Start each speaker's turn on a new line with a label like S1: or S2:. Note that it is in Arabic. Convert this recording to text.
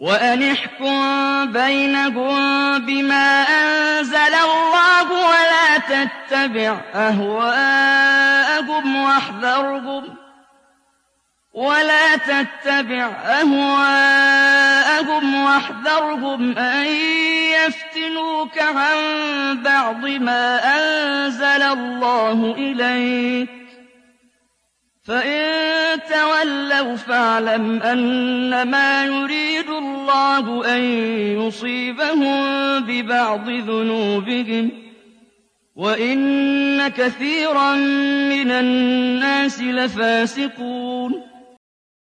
S1: وأن احكم بينهم بما أنزل الله ولا تتبع أهواءهم واحذرهم أن يفتنوك عن بعض ما أنزل الله إليك، فإن تولوا فاعلم أنما يريد الله أن يصيبهم ببعض ذنوبهم وإن كثيرا من الناس لفاسقون.